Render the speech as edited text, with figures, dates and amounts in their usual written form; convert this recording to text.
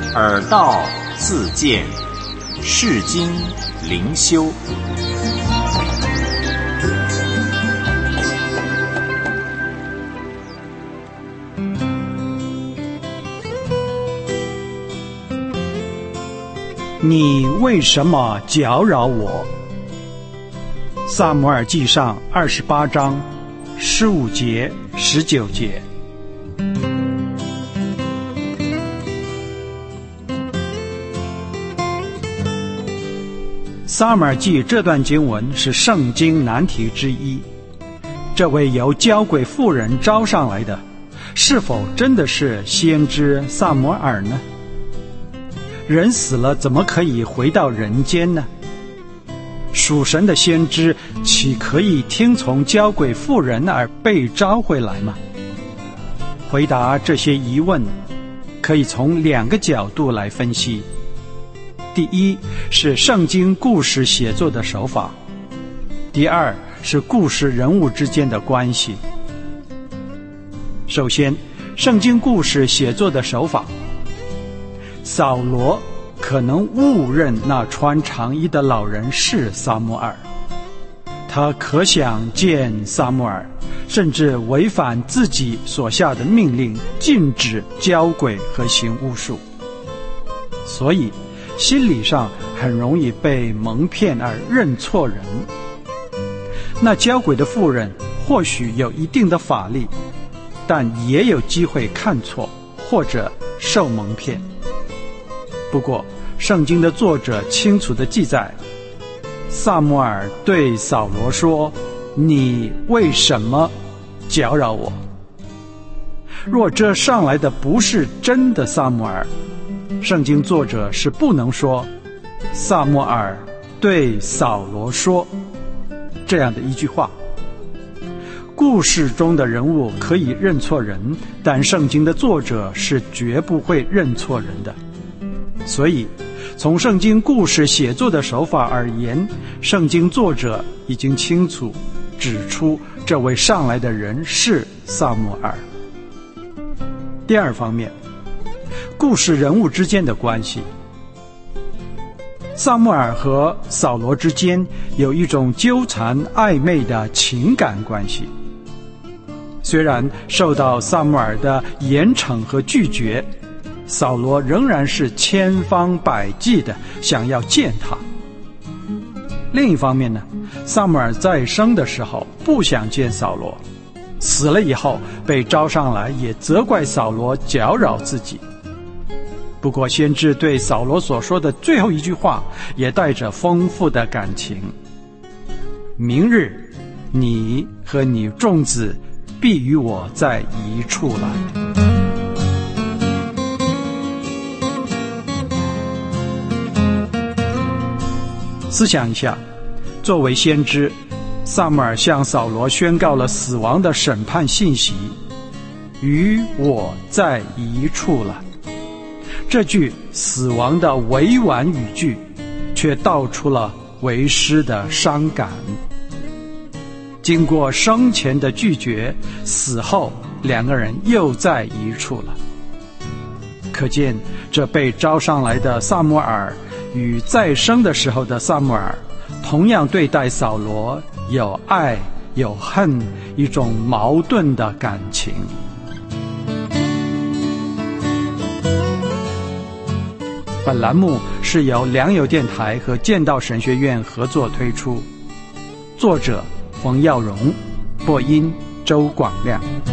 耳道自见，世经灵修。 你为什么搅扰我？撒母耳记上28章15节、19节。撒母耳记这段经文是圣经难题之一。这位由交鬼妇人招上来的，是否真的是先知撒母耳呢？人死了怎么可以回到人间呢？属神的先知岂可以听从交鬼妇人而被召回来吗？回答这些疑问可以从2个角度来分析。第一是圣经故事写作的手法，第二是故事人物之间的关系。首先，圣经故事写作的手法。扫罗可能误认那穿长衣的老人是撒母耳，他可想见撒母耳，甚至违反自己所下的命令，禁止交鬼和行巫术，所以心理上很容易被蒙骗而认错人。那交鬼的妇人或许有一定的法力，但也有机会看错或者受蒙骗。不过圣经的作者清楚地记载，撒母耳对扫罗说，你为什么搅扰我？若这上来的不是真的撒母耳，圣经作者是不能说撒母耳对扫罗说这样的一句话。故事中的人物可以认错人，但圣经的作者是绝不会认错人的。所以从圣经故事写作的手法而言，圣经作者已经清楚指出这位上来的人是撒母耳。第二方面，故事人物之间的关系。撒母耳和扫罗之间有一种纠缠暧昧的情感关系。虽然受到撒母耳的严惩和拒绝，扫罗仍然是千方百计的想要见他。另一方面呢，撒母耳在生的时候不想见扫罗，死了以后被召上来，也责怪扫罗搅扰自己。不过先知对扫罗所说的最后一句话也带着丰富的感情，明日你和你众子必与我在一处来。思想一下，作为先知，撒母耳向扫罗宣告了死亡的审判信息，与我在一处了。这句死亡的委婉语句却道出了为师的伤感。经过生前的拒绝，死后2个人又在一处了。可见这被召上来的撒母耳与在生的时候的撒母耳同样对待扫罗，有爱有恨，一种矛盾的感情。本栏目是由良友电台和建道神学院合作推出，作者冯耀荣，播音周广亮。